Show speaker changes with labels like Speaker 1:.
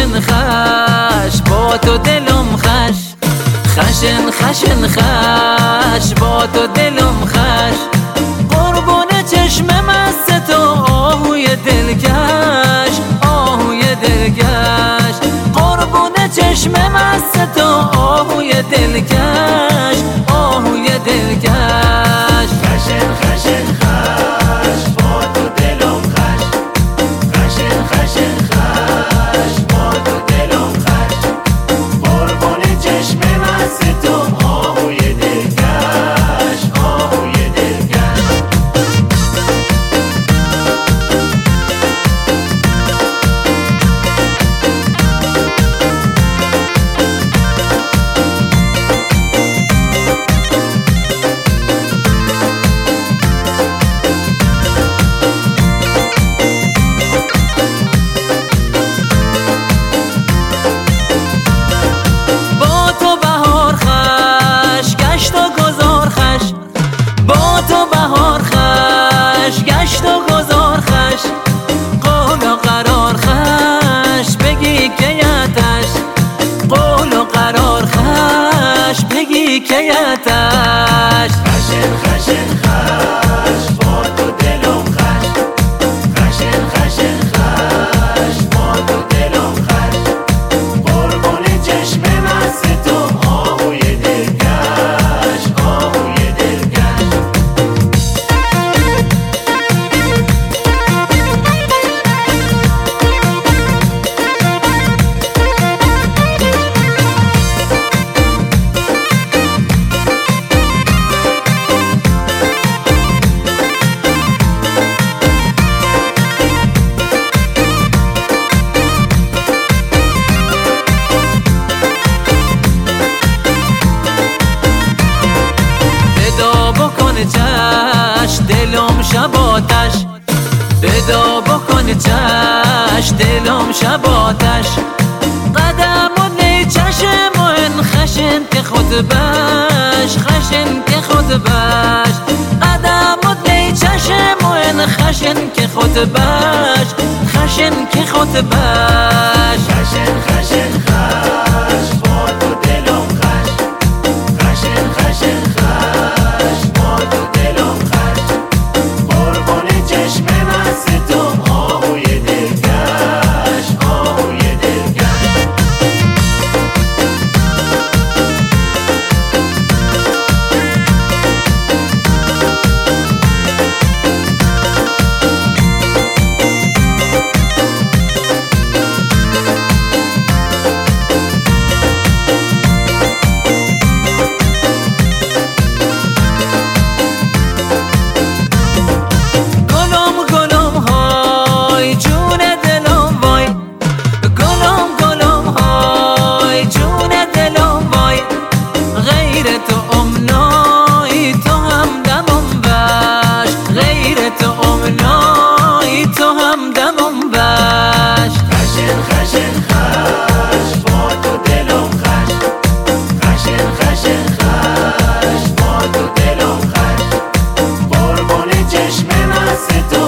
Speaker 1: خشن خش با تو دلم خش، خشن خشن خش با تو دلم خش، قربون چشم مست تو آهوی دلکش، آهوی دلکش، قربون چشم مست تو آهوی دلکش، آهوی دلکش.
Speaker 2: خشن خشن خش با تو دلم خش، خشن خشن خش با تو دلم خش، قربون چشم مست تو آهوی دلکش، آهوی دلکش.
Speaker 1: گشت و گذار خش، قول و قرار خش بگی کیتش، قول و قرار خش بگی کیتش.
Speaker 2: خشن خشن خش با تو دلم خش، خشن خشن خش با تو دلم خش، قربون چشم مست تو آهوی دلکش، آهوی دلکش.
Speaker 1: چش دلم شباتش، بدا بکن چش دلم شباتش، قدم و نی چشم و ان خشن که خود بش، خشن که خود بش، قدم و نی چشم و ان خشن که خود بش، خشن که خود بش.
Speaker 2: خشن خشن خش با تو دلم خش، خشن خشن خش با تو دلم خش، قربون چشم مست تو آهوی دلکش، آهوی دلکش. خشن خشن خش با تو دلم خش، خشن خشن خش با تو دلم خش، قربون چشم مست تو